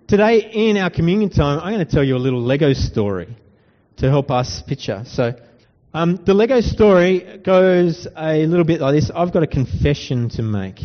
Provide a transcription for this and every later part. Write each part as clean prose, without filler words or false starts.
Today in our communion time, I'm going to tell you a little Lego story to help us picture. So, the Lego story goes a little bit like this. I've got a confession to make.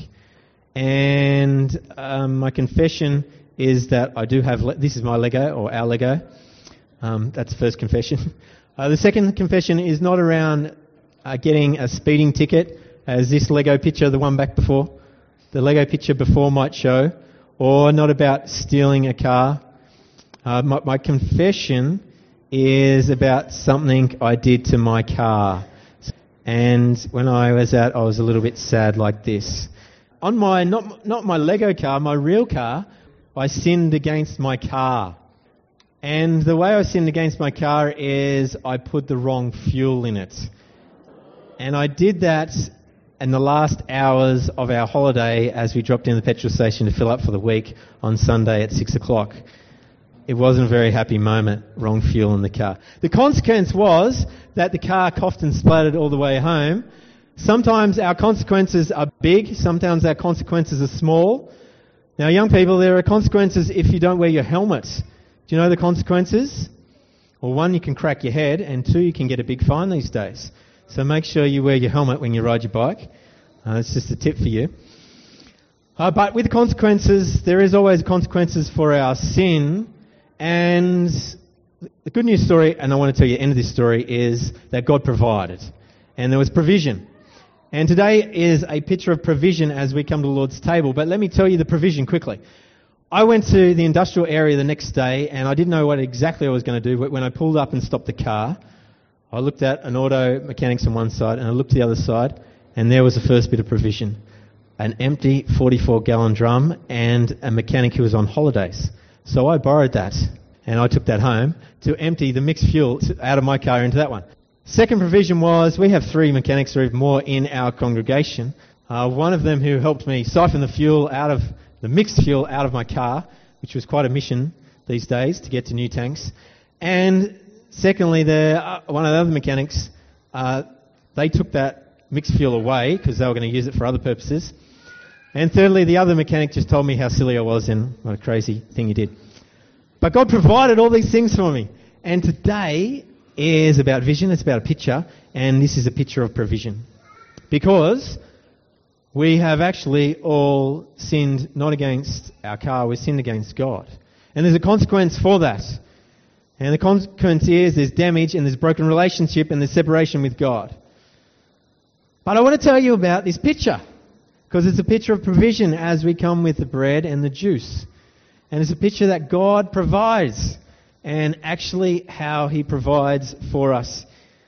And my confession is that I do have... this is my Lego, or our Lego. That's the first confession. The second confession is not around getting a speeding ticket, as this Lego picture, the one back before, the Lego picture before might show, or not about stealing a car. My confession is about something I did to my car. And when I was out, I was a little bit sad like this. On my, not my Lego car, my real car, I sinned against my car. And the way I sinned against my car is I put the wrong fuel in it. And I did that in the last hours of our holiday as we dropped in the petrol station to fill up for the week on Sunday at 6 o'clock. It wasn't a very happy moment, wrong fuel in the car. The consequence was that the car coughed and spluttered all the way home. Sometimes our consequences are big, sometimes our consequences are small. Now, young people, there are consequences if you don't wear your helmet. Do you know the consequences? Well, one, you can crack your head, and two, you can get a big fine these days. So make sure you wear your helmet when you ride your bike. It's just a tip for you. But with consequences, there is always consequences for our sin. And the good news story, and I want to tell you the end of this story, is that God provided. And there was provision. And today is a picture of provision as we come to the Lord's table. But let me tell you the provision quickly. I went to the industrial area the next day, and I didn't know what exactly I was going to do. But when I pulled up and stopped the car, I looked at an auto mechanics on one side, and I looked to the other side, and there was the first bit of provision. An empty 44-gallon drum and a mechanic who was on holidays. So I borrowed that, and I took that home to empty the mixed fuel out of my car into that one. Second provision was, we have 3 mechanics or even more in our congregation. One of them who helped me siphon the mixed fuel out of my car, which was quite a mission these days to get to new tanks. And secondly, one of the other mechanics, they took that mixed fuel away because they were going to use it for other purposes. And thirdly, the other mechanic just told me how silly I was and what a crazy thing he did. But God provided all these things for me. And today is about vision, it's about a picture, and this is a picture of provision. Because we have actually all sinned not against our car, we've sinned against God. And there's a consequence for that. And the consequence is there's damage and there's broken relationship and there's separation with God. But I want to tell you about this picture, because it's a picture of provision as we come with the bread and the juice. And it's a picture that God provides, and actually how He provides for us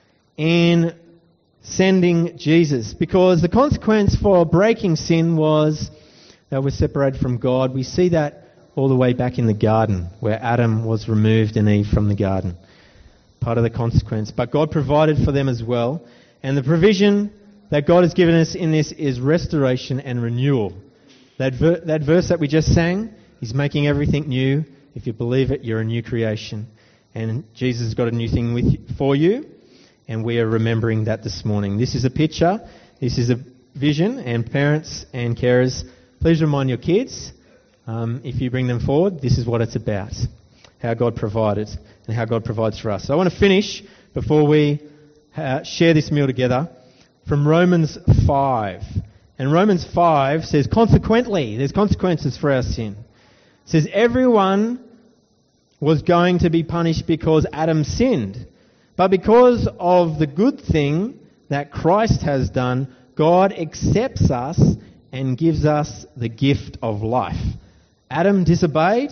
in sending Jesus. Because the consequence for breaking sin was that we're separated from God. We see that all the way back in the garden, where Adam was removed and Eve from the garden. Part of the consequence. But God provided for them as well. And the provision that God has given us in this is restoration and renewal. That verse that we just sang, He's making everything new. If you believe it, you're a new creation. And Jesus has got a new thing for you. And we are remembering that this morning. This is a picture. This is a vision. And parents and carers, please remind your kids, if you bring them forward, this is what it's about. How God provided and how God provides for us. So I want to finish before we share this meal together from Romans 5. And Romans 5 says, consequently, there's consequences for our sin. It says, everyone was going to be punished because Adam sinned. But because of the good thing that Christ has done, God accepts us and gives us the gift of life. Adam disobeyed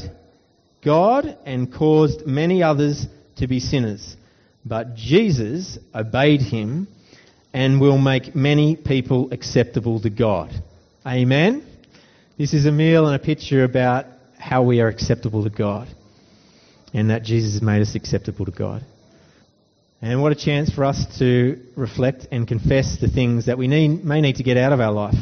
God and caused many others to be sinners. But Jesus obeyed Him and will make many people acceptable to God. Amen? This is a meal and a picture about how we are acceptable to God, and that Jesus has made us acceptable to God. And what a chance for us to reflect and confess the things that we may need to get out of our life,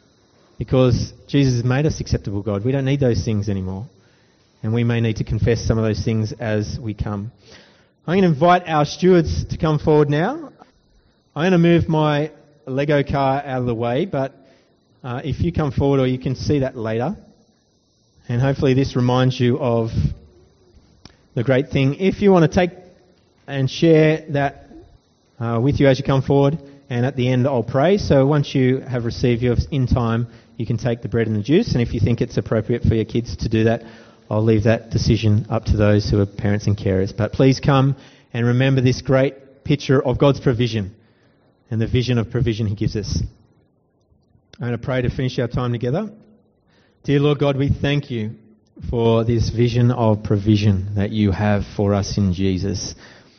because Jesus has made us acceptable to God. We don't need those things anymore, and we may need to confess some of those things as we come. I'm going to invite our stewards to come forward now. I'm going to move my Lego car out of the way, but if you come forward, or you can see that later, And hopefully this reminds you of the great thing. If you want to take and share that with you as you come forward, and at the end I'll pray. So once you have received yours in time, you can take the bread and the juice. And if you think it's appropriate for your kids to do that, I'll leave that decision up to those who are parents and carers. But please come and remember this great picture of God's provision and the vision of provision He gives us. I'm going to pray to finish our time together. Dear Lord God, we thank you for this vision of provision that you have for us in Jesus.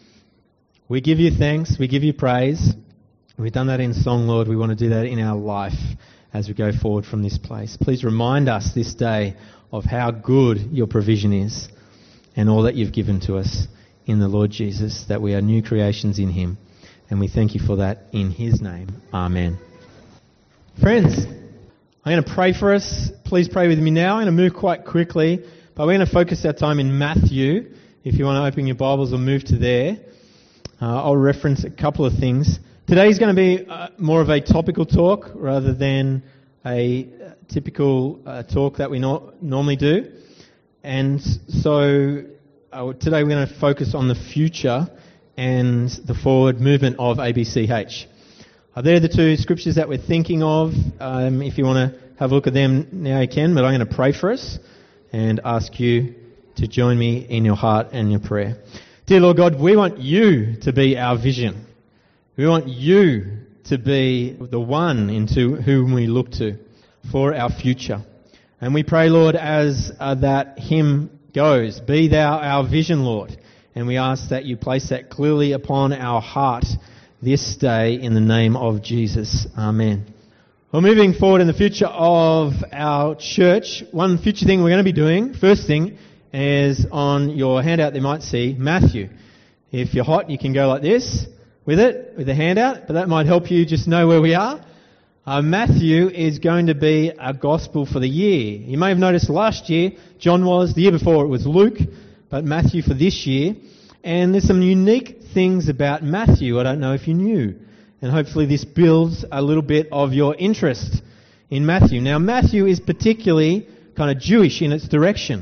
We give you thanks, we give you praise. We've done that in song, Lord. We want to do that in our life as we go forward from this place. Please remind us this day of how good your provision is and all that you've given to us in the Lord Jesus, that we are new creations in Him. And we thank you for that in His name. Amen. Friends, I'm going to pray for us. Please pray with me now. I'm going to move quite quickly, but we're going to focus our time in Matthew. If you want to open your Bibles or move to there, I'll reference a couple of things. Today's going to be more of a topical talk rather than a typical talk that we normally do. And so today we're going to focus on the future and the forward movement of ABCH. They're the two scriptures that we're thinking of. If you want to have a look at them now, you can, but I'm going to pray for us and ask you to join me in your heart and your prayer. Dear Lord God, we want you to be our vision. We want you to be the one into whom we look to for our future. And we pray, Lord, as that hymn goes, be thou our vision, Lord. And we ask that you place that clearly upon our heart this day in the name of Jesus. Amen. Well, moving forward in the future of our church, one future thing we're going to be doing, first thing, is on your handout they might see Matthew. If you're hot, you can go like this with it, with the handout, but that might help you just know where we are. Matthew is going to be a gospel for the year. You may have noticed last year, John was, the year before it was Luke, but Matthew for this year. And there's some unique things about Matthew I don't know if you knew. And hopefully this builds a little bit of your interest in Matthew. Now, Matthew is particularly kind of Jewish in its direction.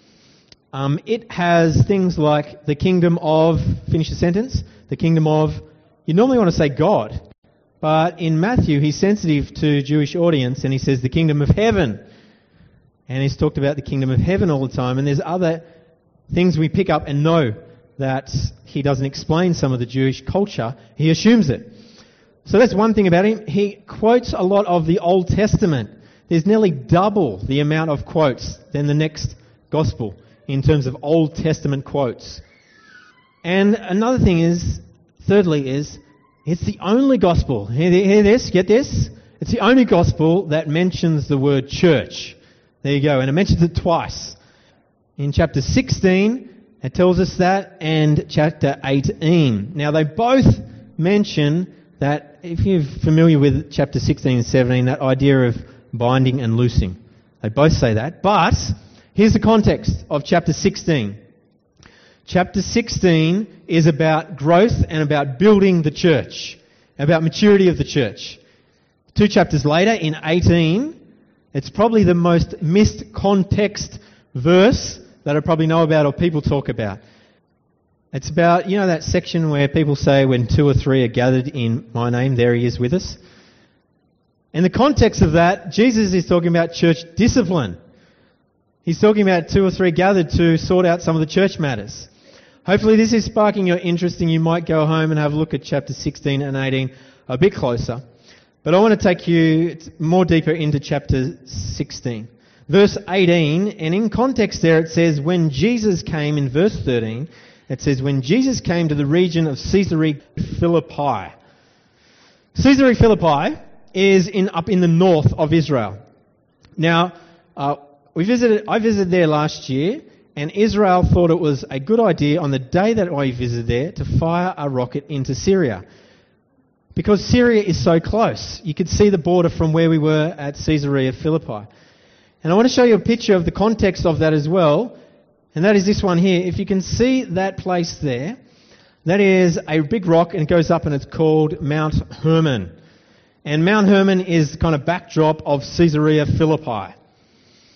It has things like the kingdom of, finish the sentence, the kingdom of, you normally want to say God. But in Matthew, he's sensitive to Jewish audience and he says the kingdom of heaven. And he's talked about the kingdom of heaven all the time. And there's other things we pick up and know that he doesn't explain some of the Jewish culture. He assumes it. So that's one thing about him. He quotes a lot of the Old Testament. There's nearly double the amount of quotes than the next gospel in terms of Old Testament quotes. And another thing is, thirdly is, it's the only gospel. Hear this, get this? It's the only gospel that mentions the word church. There you go. And it mentions it twice. In chapter 16, it tells us that, and chapter 18. Now, they both mention that, if you're familiar with chapter 16 and 17, that idea of binding and loosing. They both say that. But here's the context of chapter 16. Chapter 16 is about growth and about building the church, about maturity of the church. 2 chapters later, in 18, it's probably the most missed context verse that I probably know about or people talk about. It's about, that section where people say when 2 or 3 are gathered in my name, there he is with us. In the context of that, Jesus is talking about church discipline. He's talking about 2 or 3 gathered to sort out some of the church matters. Hopefully this is sparking your interest and you might go home and have a look at chapter 16 and 18 a bit closer. But I want to take you more deeper into chapter 16. Verse 18, and in context there it says, when Jesus came, in verse 13, it says, when Jesus came to the region of Caesarea Philippi. Caesarea Philippi is up in the north of Israel. Now, I visited there last year, and Israel thought it was a good idea on the day that I visited there to fire a rocket into Syria. Because Syria is so close. You could see the border from where we were at Caesarea Philippi. And I want to show you a picture of the context of that as well. And that is this one here. If you can see that place there, that is a big rock and it goes up and it's called Mount Hermon. And Mount Hermon is the kind of backdrop of Caesarea Philippi.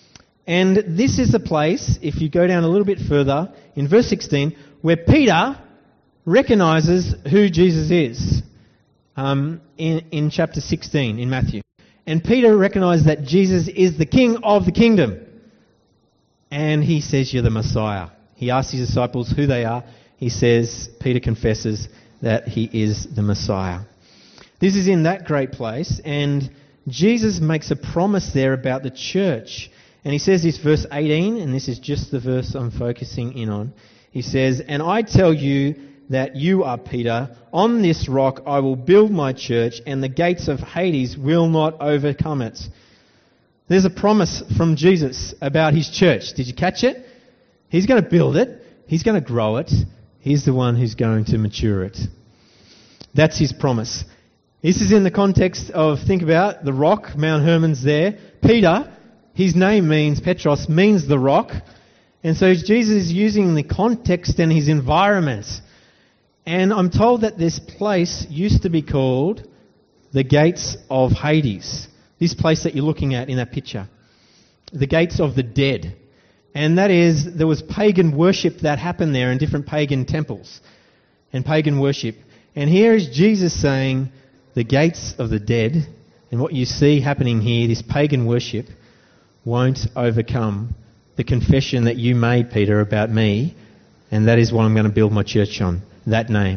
And this is the place, if you go down a little bit further, in verse 16, where Peter recognises who Jesus is in chapter 16 in Matthew. And Peter recognised that Jesus is the King of the kingdom. And he says, you're the Messiah. He asks his disciples who they are. He says, Peter confesses that he is the Messiah. This is in that great place, and Jesus makes a promise there about the church. And he says this, verse 18, and this is just the verse I'm focusing in on. He says, and I tell you that you are Peter. On this rock I will build my church, and the gates of Hades will not overcome it. There's a promise from Jesus about his church. Did you catch it? He's going to build it. He's going to grow it. He's the one who's going to mature it. That's his promise. This is in the context of, think about the rock, Mount Hermon's there. Peter, his name means, Petros, means the rock. And so Jesus is using the context and his environment. And I'm told that this place used to be called the gates of Hades. This place that you're looking at in that picture. The gates of the dead. And that is, there was pagan worship that happened there in different pagan temples and pagan worship. And here is Jesus saying, the gates of the dead, and what you see happening here, this pagan worship, won't overcome the confession that you made, Peter, about me, and that is what I'm going to build my church on, that name.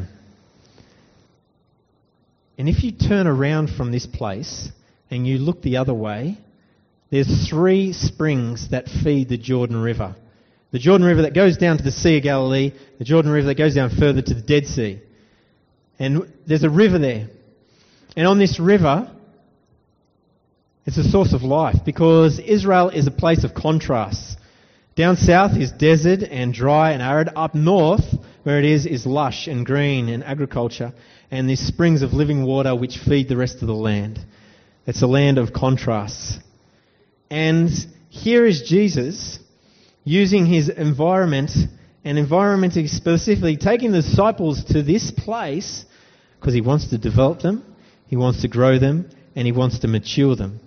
And if you turn around from this place and you look the other way, there's 3 springs that feed the Jordan River. The Jordan River that goes down to the Sea of Galilee, the Jordan River that goes down further to the Dead Sea. And there's a river there. And on this river, it's a source of life because Israel is a place of contrasts. Down south is desert and dry and arid. Up north, where it is lush and green and agriculture. And these springs of living water which feed the rest of the land. It's a land of contrasts. And here is Jesus using his environment, and environmentally specifically taking the disciples to this place because he wants to develop them, he wants to grow them, and he wants to mature them.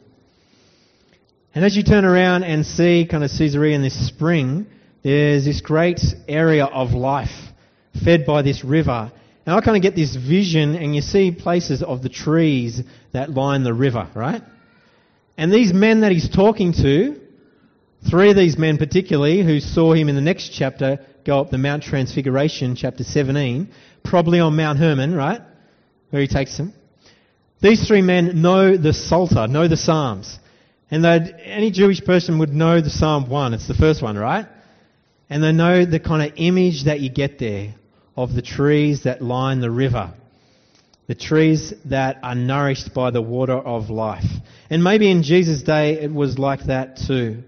And as you turn around and see kind of Caesarea and this spring, there's this great area of life fed by this river. And I kind of get this vision, and you see places of the trees that line the river, right? And these men that he's talking to, 3 of these men particularly, who saw him in the next chapter go up the Mount Transfiguration, chapter 17, probably on Mount Hermon, right? Where he takes them. These 3 men know the Psalter, know the Psalms. And any Jewish person would know the Psalm 1. It's the first one, right? And they know the kind of image that you get there of the trees that line the river. The trees that are nourished by the water of life. And maybe in Jesus' day it was like that too.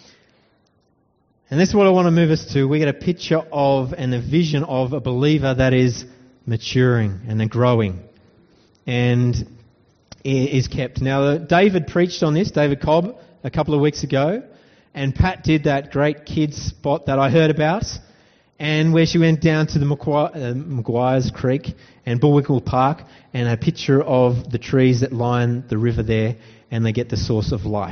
And that's what I want to move us to. We get a picture of and a vision of a believer that is maturing and growing and is kept. Now, David preached on this, David Cobb, a couple of weeks ago, and Pat did that great kids spot that I heard about, and where she went down to the Maguires Creek and Bullwinkle Park, and a picture of the trees that line the river there, and they get the source of life.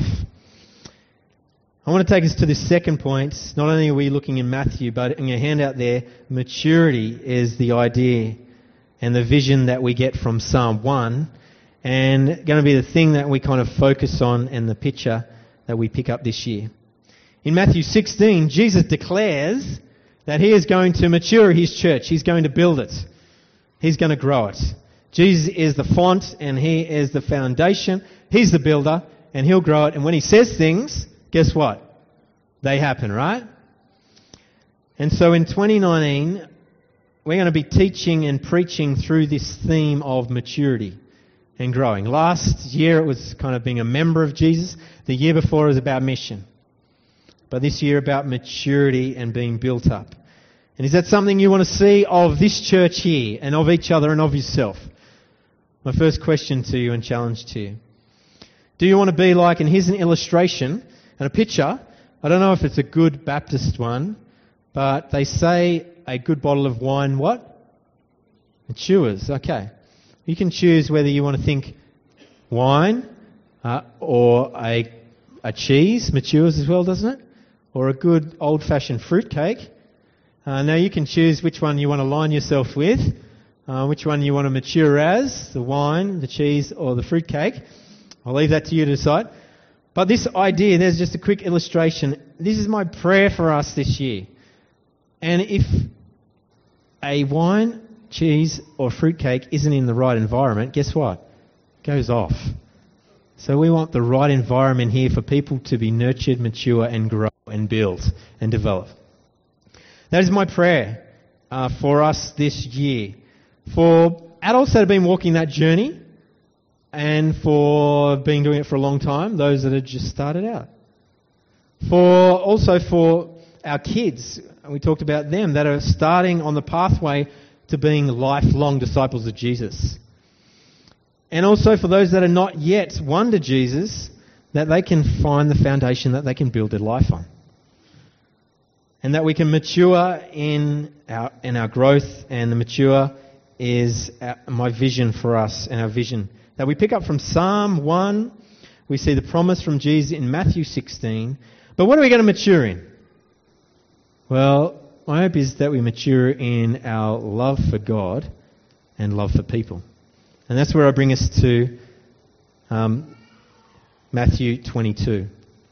I want to take us to this second point. Not only are we looking in Matthew, but in your handout there, maturity is the idea and the vision that we get from Psalm 1, and going to be the thing that we kind of focus on and the picture that we pick up this year. In Matthew 16, Jesus declares that he is going to mature his church. He's going to build it. He's going to grow it. Jesus is the font and he is the foundation. He's the builder and he'll grow it. And when he says things, guess what? They happen, right? And so in 2019, we're going to be teaching and preaching through this theme of maturity and growing. Last year it was kind of being a member of Jesus. The year before it was about mission. But this year about maturity and being built up. And is that something you want to see of this church here and of each other and of yourself? My first question to you and challenge to you. Do you want to be like, and here's an illustration and a picture. I don't know if it's a good Baptist one, but they say a good bottle of wine, what? Matures. Okay. You can choose whether you want to think wine or a cheese matures as well, doesn't it? or a good old-fashioned fruitcake. Now you can choose which one you want to line yourself with, which one you want to mature as, the wine, the cheese, or the fruitcake. I'll leave that to you to decide. But this idea, there's just a quick illustration. This is my prayer for us this year. And if a wine, cheese, or fruitcake isn't in the right environment, guess what? It goes off. So we want the right environment here for people to be nurtured, mature, and grow and build and develop. That is my prayer for us this year. For adults that have been walking that journey, and for being doing it for a long time, those that have just started out. Also for our kids, we talked about them, that are starting on the pathway to being lifelong disciples of Jesus. And also for those that are not yet won to Jesus, that they can find the foundation that they can build their life on. And that we can mature in our growth, and the mature is my vision for us and our vision. That we pick up from Psalm 1, we see the promise from Jesus in Matthew 16. But what are we going to mature in? Well, my hope is that we mature in our love for God and love for people. And that's where I bring us to Matthew 22.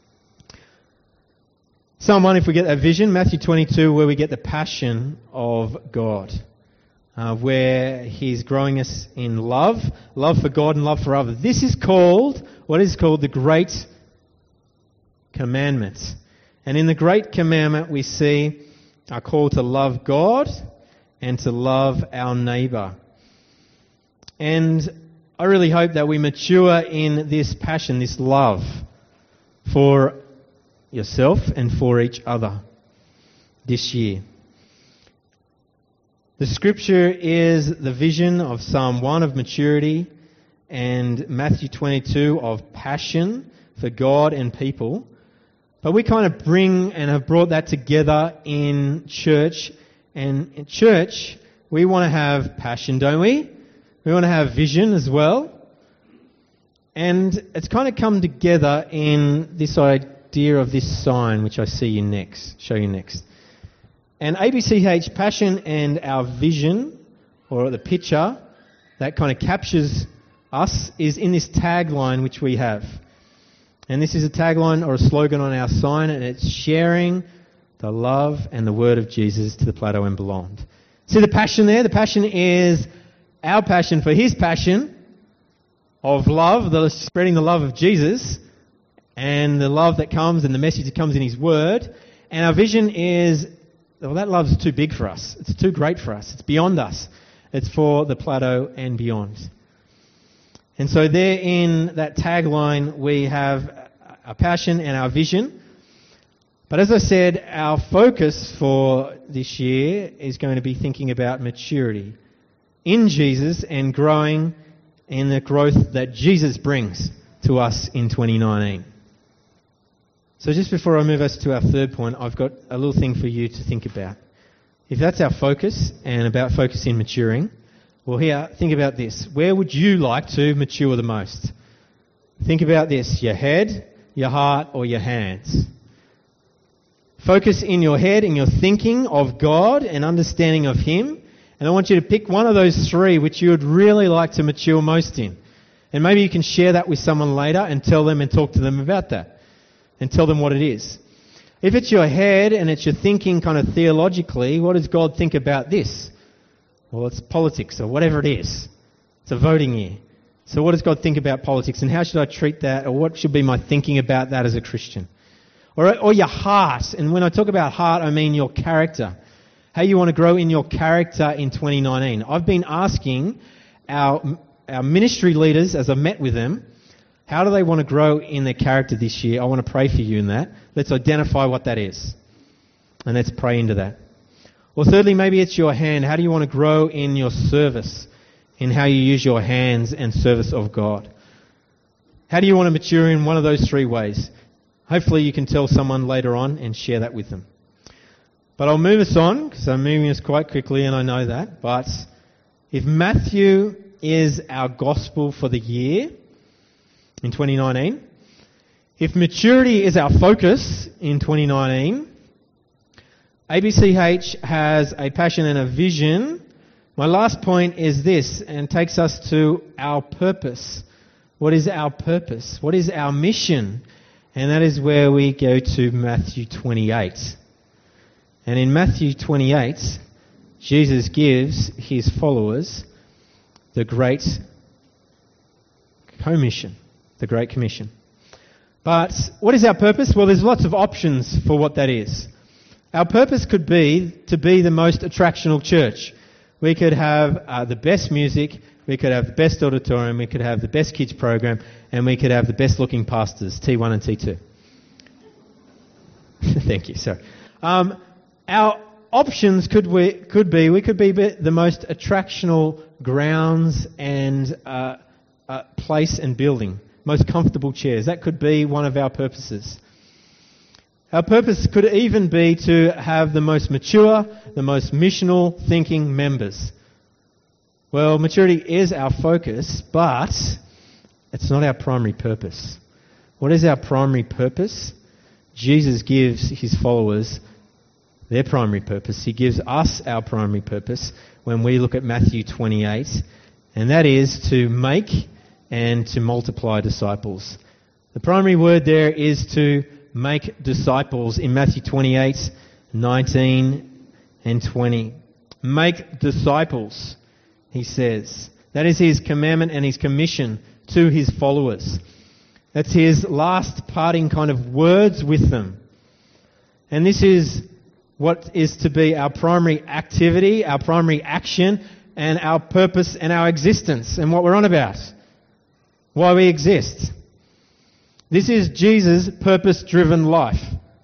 Psalm 1, if we get that vision, Matthew 22, where we get the passion of God. Where He's growing us in love for God and love for others. This is called, what is called the Great Commandment. And in the Great Commandment we see our call to love God and to love our neighbour. And I really hope that we mature in this passion, this love for yourself and for each other this year. The scripture is the vision of Psalm 1 of maturity and Matthew 22 of passion for God and people. But we kind of bring and have brought that together in church. And in church, we want to have passion, don't we? We want to have vision as well. And it's kind of come together in this idea of this sign, which I show you next. And ABCH, passion and our vision, or the picture that kind of captures us, is in this tagline which we have. And this is a tagline or a slogan on our sign, and it's sharing the love and the word of Jesus to the Plateau and beyond. See the passion there? The passion is our passion for His passion of love, spreading the love of Jesus, and the love that comes and the message that comes in His word. And our vision is, well, that love's too big for us. It's too great for us. It's beyond us. It's for the Plateau and beyond. And so there in that tagline we have our passion and our vision. But as I said, our focus for this year is going to be thinking about maturity in Jesus and growing in the growth that Jesus brings to us in 2019. So just before I move us to our third point, I've got a little thing for you to think about. If that's our focus and about focusing maturing, well, here, think about this. Where would you like to mature the most? Think about this. Your head, your heart, or your hands? Focus in your head, in your thinking of God and understanding of Him. And I want you to pick one of those three which you would really like to mature most in. And maybe you can share that with someone later and tell them and talk to them about that. And tell them what it is. If it's your head and it's your thinking kind of theologically, what does God think about this? Well, it's politics or whatever it is. It's a voting year. So what does God think about politics, and how should I treat that, or what should be my thinking about that as a Christian? Or your heart. And when I talk about heart, I mean your character. How you want to grow in your character in 2019. I've been asking our ministry leaders as I met with them, how do they want to grow in their character this year? I want to pray for you in that. Let's identify what that is. And let's pray into that. Or thirdly, maybe it's your hand. How do you want to grow in your service, in how you use your hands and service of God? How do you want to mature in one of those three ways? Hopefully you can tell someone later on and share that with them. But I'll move us on, because I'm moving us quite quickly and I know that. But if Matthew is our gospel for the year, in 2019, If maturity is our focus in 2019, ABCH has a passion and a vision. My last point is this, and takes us to our purpose. What is our purpose? What is our mission? And that is where we go to Matthew 28. And in Matthew 28, Jesus gives his followers the Great Commission. The Great Commission. But what is our purpose? Well, there's lots of options for what that is. Our purpose could be to be the most attractional church. We could have the best music, we could have the best auditorium, we could have the best kids program, and we could have the best looking pastors, T1 and T2. Thank you, sorry. Our options could be we could be the most attractional grounds and place and building, most comfortable chairs. That could be one of our purposes. Our purpose could even be to have the most mature, the most missional thinking members. Well, maturity is our focus, but it's not our primary purpose. What is our primary purpose? Jesus gives his followers their primary purpose. He gives us our primary purpose when we look at Matthew 28, and that is to make and to multiply disciples. The primary word there is to make disciples in Matthew 28, 19 and 20. Make disciples, he says. That is his commandment and his commission to his followers. That's his last parting kind of words with them. And this is what is to be our primary activity, our primary action, and our purpose and our existence, and what we're on about. Why we exist. This is Jesus' purpose-driven life.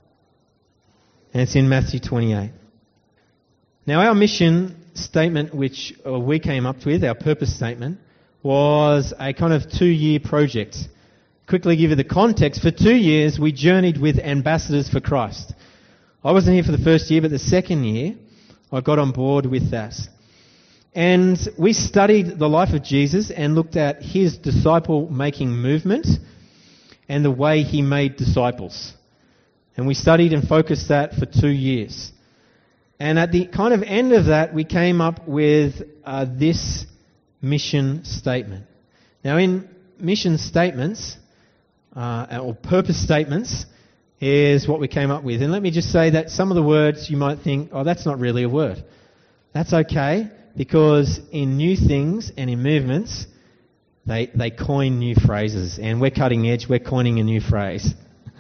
And it's in Matthew 28. Now our mission statement, which we came up with, our purpose statement, was a kind of 2-year project. Quickly give you the context. For 2 years we journeyed with Ambassadors for Christ. I wasn't here for the first year, but the second year I got on board with that. And we studied the life of Jesus and looked at his disciple-making movement and the way he made disciples. And we studied and focused that for 2 years. And at the kind of end of that, we came up with this mission statement. Now in mission statements, or purpose statements, is what we came up with. And let me just say that some of the words you might think, oh, that's not really a word. That's okay, because in new things and in movements, they coin new phrases, and we're cutting edge, we're coining a new phrase.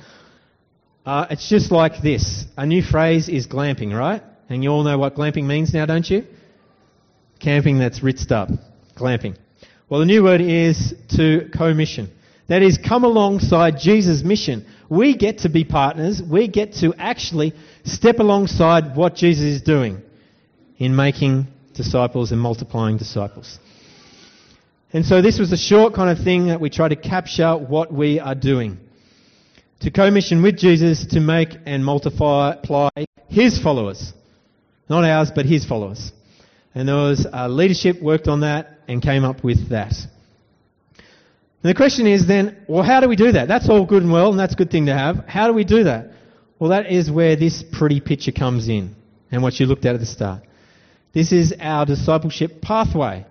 It's just like this. A new phrase is glamping, right? And you all know what glamping means now, don't you? Camping that's ritzed up. Glamping. Well, the new word is to commission. That is, come alongside Jesus' mission. We get to be partners. We get to actually step alongside what Jesus is doing in making disciples and multiplying disciples. And so this was a short kind of thing that we try to capture what we are doing. To commission with Jesus to make and multiply his followers. Not ours, but his followers. And there was leadership worked on that and came up with that. And the question is then, well, how do we do that? That's all good and well, and that's a good thing to have. How do we do that? Well, that is where this pretty picture comes in, and what you looked at the start. This is our discipleship pathway.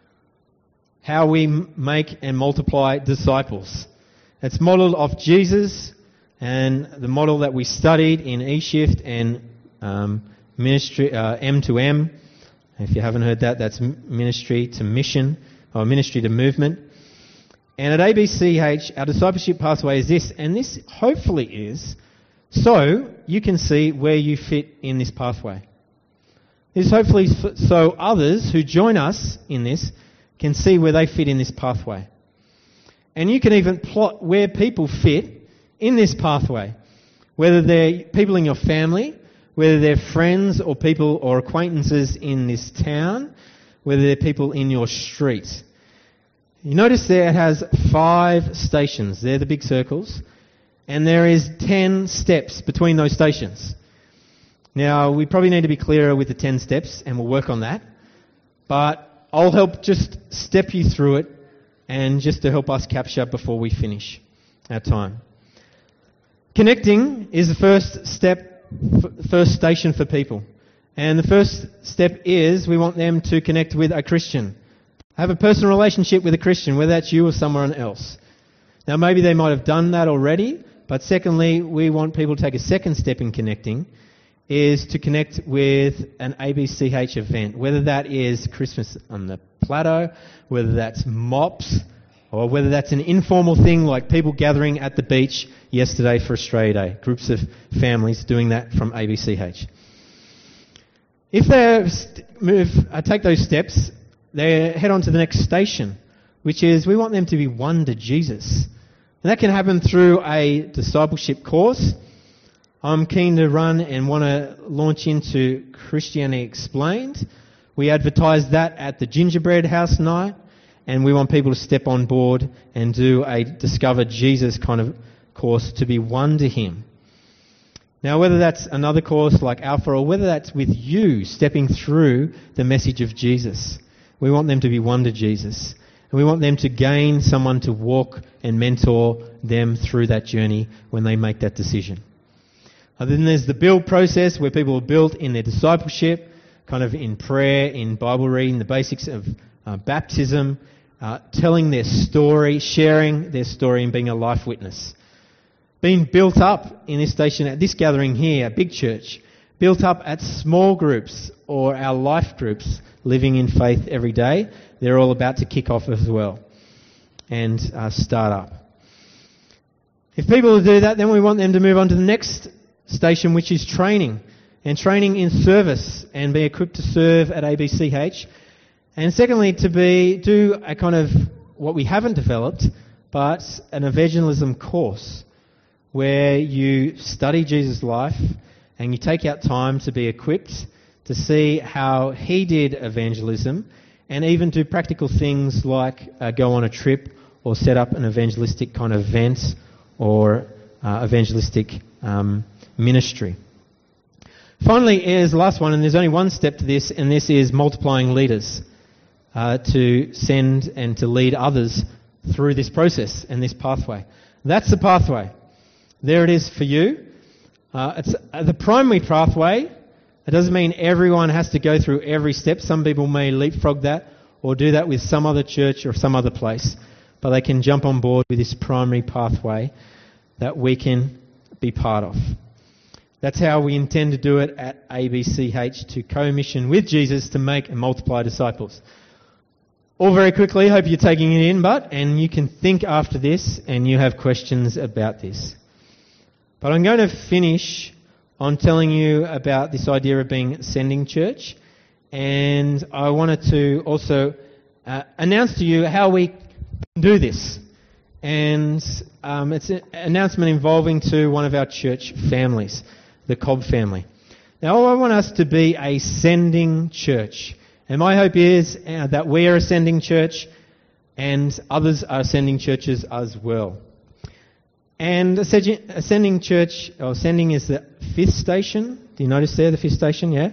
How we make and multiply disciples. It's modelled off Jesus and the model that we studied in eShift and ministry M2M. If you haven't heard that, that's ministry to mission, or ministry to movement. And at ABCH, our discipleship pathway is this, and this hopefully is so you can see where you fit in this pathway. This hopefully so others who join us in this can see where they fit in this pathway. And you can even plot where people fit in this pathway, whether they're people in your family, whether they're friends or people or acquaintances in this town, whether they're people in your street. You notice there it has 5 stations. They're the big circles. And there is 10 steps between those stations. Now, we probably need to be clearer with the 10 steps, and we'll work on that. But I'll help just step you through it, and just to help us capture before we finish our time. Connecting is the first step, first station for people. And the first step is we want them to connect with a Christian. Have a personal relationship with a Christian, whether that's you or someone else. Now, maybe they might have done that already, but secondly, we want people to take a second step in connecting, is to connect with an ABCH event, whether that is Christmas on the Plateau, whether that's MOPS, or whether that's an informal thing like people gathering at the beach yesterday for Australia Day, groups of families doing that from ABCH. If they take those steps, they head on to the next station, which is we want them to be won to Jesus. And that can happen through a discipleship course. I'm keen to run and want to launch into Christianity Explained. We advertise that at the Gingerbread House night, and we want people to step on board and do a Discover Jesus kind of course to be won to Him. Now, whether that's another course like Alpha or whether that's with you stepping through the message of Jesus, we want them to be won to Jesus. And we want them to gain someone to walk and mentor them through that journey when they make that decision. And then there's the build process where people are built in their discipleship, kind of in prayer, in Bible reading, the basics of baptism, telling their story, sharing their story and being a life witness. Being built up in this station, at this gathering here, a big church, built up at small groups or our life groups, living in faith every day. They're all about to kick off as well and start up. If people do that, then we want them to move on to the next station, which is training. And training in service and be equipped to serve at ABCH. And secondly, to do a kind of what we haven't developed, but an evangelism course where you study Jesus' life and you take out time to be equipped to see how he did evangelism and even do practical things like go on a trip or set up an evangelistic kind of event or evangelistic ministry. Finally is the last one, and there's only one step to this, and this is multiplying leaders to send and to lead others through this process and this pathway. That's the pathway. There it is for you. It's the primary pathway. It doesn't mean everyone has to go through every step. Some people may leapfrog that or do that with some other church or some other place, but they can jump on board with this primary pathway that we can be part of. That's how we intend to do it at ABCH, to co-mission with Jesus to make and multiply disciples. All very quickly, hope you're taking it in, and you can think after this and you have questions about this. But I'm going to finish on telling you about this idea of being sending church, and I wanted to also announce to you how we do this. And it's an announcement involving to one of our church families, the Cobb family. Now, I want us to be a sending church. And my hope is that we are a sending church and others are sending churches as well. And a sending church, or sending is the fifth station. Do you notice there, the fifth station? Yeah.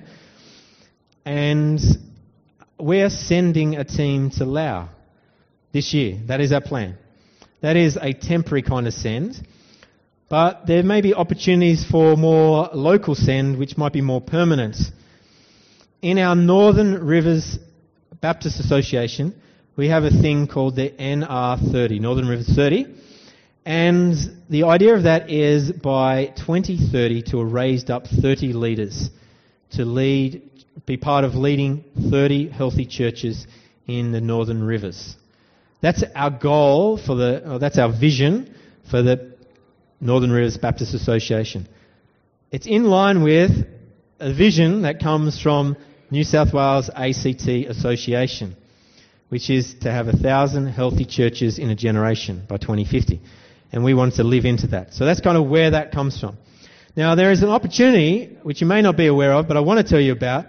And we're sending a team to Laos this year. That is our plan. That is a temporary kind of send. But there may be opportunities for more local send, which might be more permanent. In our Northern Rivers Baptist Association, we have a thing called the NR30, Northern Rivers 30. And the idea of that is by 2030 to have raised up 30 leaders to be part of leading 30 healthy churches in the Northern Rivers. That's our goal that's our vision for the Northern Rivers Baptist Association. It's in line with a vision that comes from New South Wales ACT Association, which is to have 1,000 healthy churches in a generation by 2050. And we want to live into that. So that's kind of where that comes from. Now, there is an opportunity, which you may not be aware of, but I want to tell you about,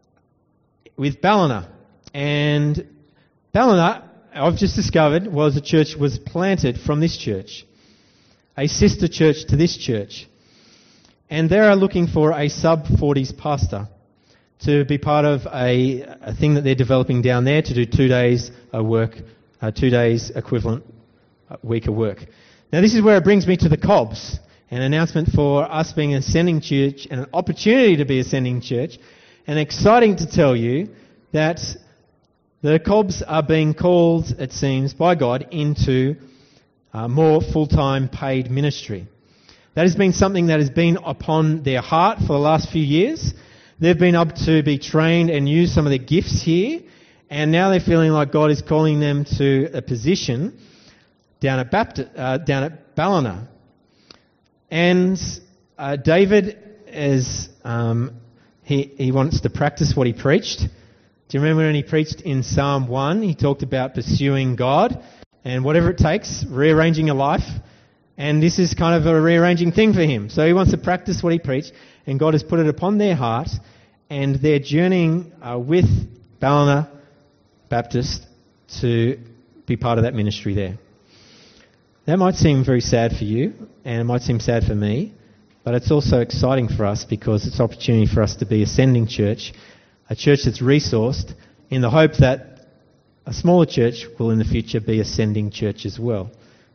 with Ballina. And Ballina, I've just discovered, was planted from this church, a sister church to this church. And they are looking for a sub-40s pastor to be part of a thing that they're developing down there to do 2 days of work, 2 days equivalent week of work. Now, this is where it brings me to the Cobbs. an announcement for us being an Ascending Church and an opportunity to be Ascending Church, and exciting to tell you that the Cobbs are being called, it seems, by God into more full-time paid ministry. That has been something that has been upon their heart for the last few years. They've been able to be trained and use some of their gifts here, and now they're feeling like God is calling them to a position down at Ballina. And David is he wants to practice what he preached. Do you remember when he preached in Psalm 1? He talked about pursuing God and whatever it takes, rearranging your life. And this is kind of a rearranging thing for him. So he wants to practice what he preached, and God has put it upon their heart, and they're journeying with Ballina Baptist to be part of that ministry there. That might seem very sad for you, and it might seem sad for me, but it's also exciting for us because it's an opportunity for us to be Ascending Church, a church that's resourced in the hope that a smaller church will in the future be Ascending Church as well.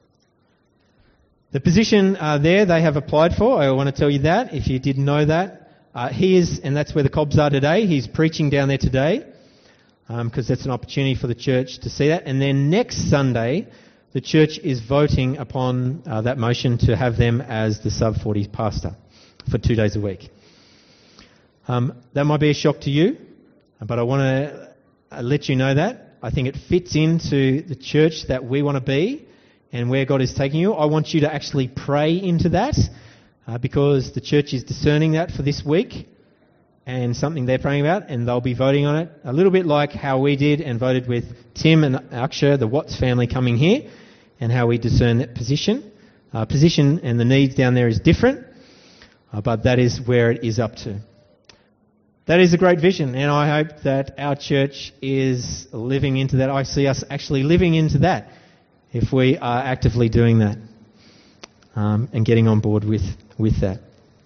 The position there they have applied for, I want to tell you that, if you didn't know that. He is, and that's where the Cobbs are today, he's preaching down there today, because that's an opportunity for the church to see that. And then next Sunday, the church is voting upon that motion to have them as the sub-40 pastor for 2 days a week. That might be a shock to you, but I want to let you know that. I think it fits into the church that we want to be and where God is taking you. I want you to actually pray into that because the church is discerning that for this week and something they're praying about, and they'll be voting on it a little bit like how we did and voted with Tim and Aksha, the Watts family, coming here, and how we discern that position. Position and the needs down there is different, but that is where it is up to. That is a great vision, and I hope that our church is living into that. I see us actually living into that if we are actively doing that and getting on board with that.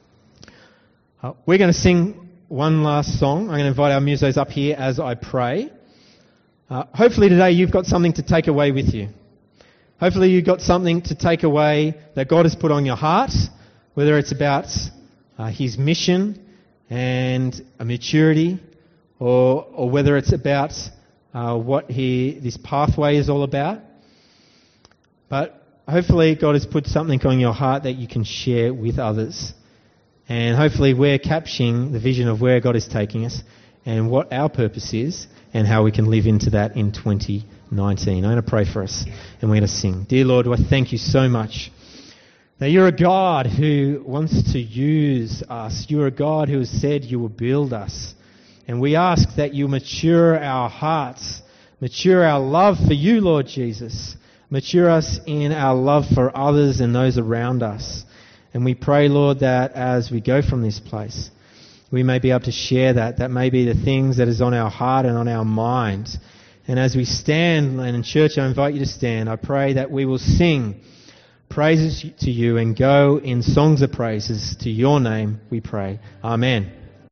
We're going to sing one last song. I'm going to invite our musos up here as I pray. Hopefully today you've got something to take away with you. Hopefully you've got something to take away that God has put on your heart, whether it's about His mission and a maturity, or whether it's about what this pathway is all about. But hopefully God has put something on your heart that you can share with others. And hopefully we're capturing the vision of where God is taking us and what our purpose is and how we can live into that in 2019. I'm going to pray for us and we're going to sing. Dear Lord, I thank you so much that you're a God who wants to use us. You're a God who has said you will build us. And we ask that you mature our hearts, mature our love for you, Lord Jesus. Mature us in our love for others and those around us. And we pray, Lord, that as we go from this place, we may be able to share that. That may be the things that is on our heart and on our mind. And as we stand, and in church I invite you to stand, I pray that we will sing praises to you and go in songs of praises to your name, we pray. Amen.